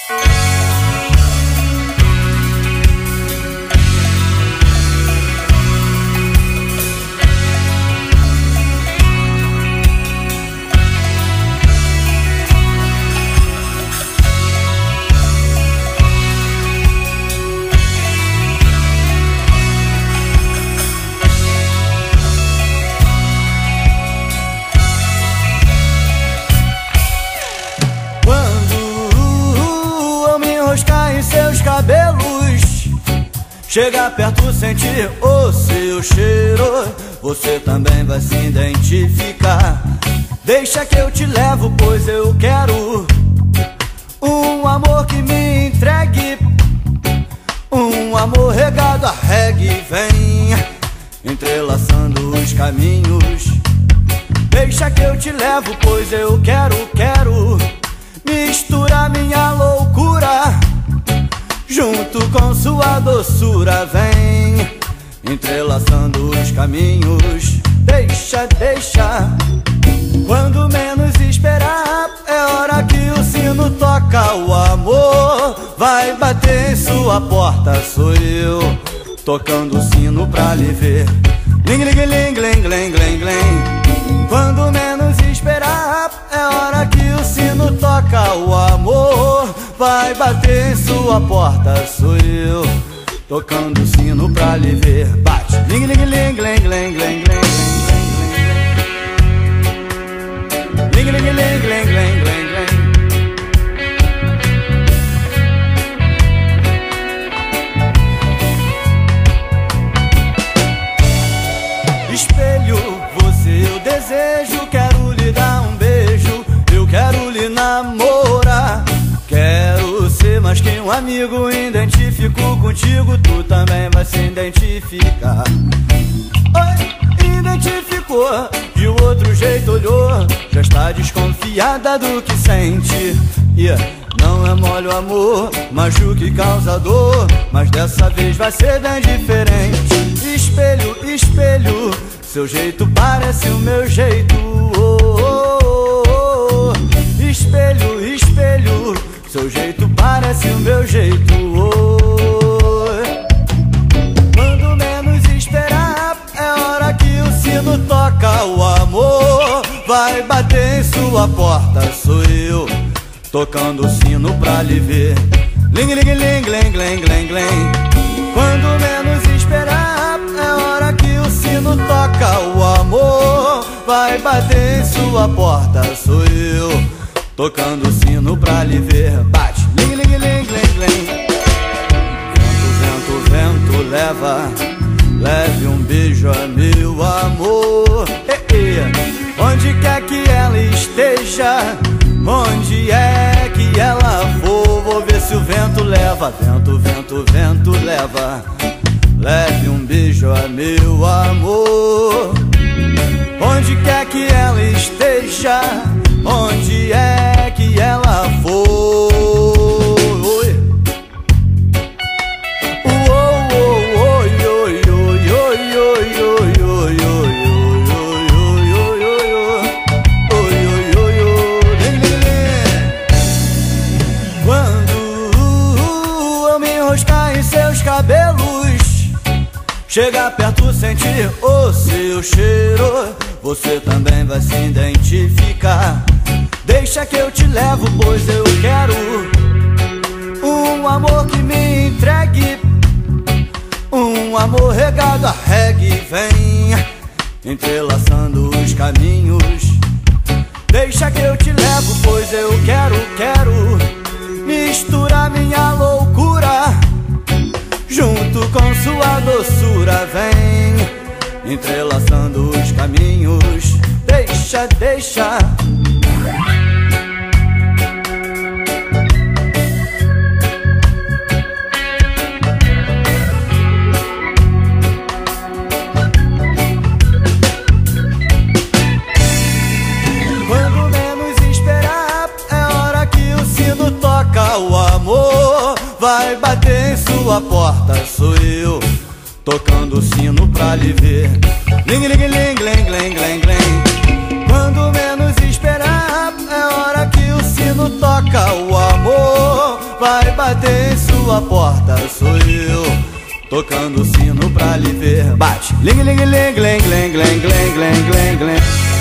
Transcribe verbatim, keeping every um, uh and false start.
Cabelos, chega perto, sentir o seu cheiro, você também vai se identificar. Deixa que eu te levo, pois eu quero um amor que me entregue, um amor regado a reggae. Vem entrelaçando os caminhos. Deixa que eu te levo, pois eu quero, quero misturar minha loucura junto com sua doçura. Vem entrelaçando os caminhos. Deixa, deixa. Quando menos esperar, é hora que o sino toca. O amor vai bater em sua porta. Sou eu tocando o sino pra lhe ver. Ling, ling, ling, ling, ling, ling, ling. Quando menos esperar, é hora que o sino toca. O amor vai bater em sua porta. Sou eu tocando o sino pra lhe ver. Bate. Ling, ling, ling, ling, ling, ling, ling. Ling, ling, ling, ling, ling, ling, ling. Espelho, você eu desejo. Quero lhe dar um beijo. Eu quero lhe namorar. Quero ser mais que um amigo. Identifico contigo, tu também vai se identificar. Oi, identificou, de outro jeito olhou. Já está desconfiada do que sente. Yeah. Não é mole o amor, machuca e causa dor, mas dessa vez vai ser bem diferente. Espelho, espelho, seu jeito parece o meu jeito. Oh, oh, oh, oh. Espelho, espelho, seu jeito parece o meu jeito. Oh. Quando menos esperar, é hora que o sino toca. O amor vai bater em sua porta. Sou eu tocando o sino pra lhe ver. Ling, ling, ling, ling, ling, ling, ling. Quando menos esperar, é hora que o sino toca. O amor vai bater em sua porta. Sou eu tocando o sino pra lhe ver. Bate. Ling, ling, ling, ling, ling. Vento, vento, vento, leva. Leve um beijo a meu amor. E, e. Onde quer que ela esteja, onde é que ela for, vou ver se o vento leva. Vento, vento, vento, leva. Leve um beijo a meu amor. Onde quer que ela esteja, onde é que ela for. Oi. Oi, oi, oi, oi, oi, oi, oi, oi, oi. Cabelos, chega perto, sentir o seu cheiro, você também vai se identificar. Deixa que eu te levo, pois eu quero um amor que me entregue, um amor regado a reggae. Vem entrelaçando os caminhos. Deixa que eu te levo, pois eu quero, quero misturar minha loucura junto com sua doçura. Vem entrelaçando os caminhos. Deixa, deixa. Quando menos esperar, é hora que o sino toca. O amor vai bater em sua porta. Sou eu tocando o sino pra lhe ver. Ling, ling, ling, ling, ling, ling, ling. Quando menos esperar, é hora que o sino toca. O amor vai bater em sua porta, sou eu, tocando o sino pra lhe ver. Bate, ling ling ling ling ling ling ling ling ling ling.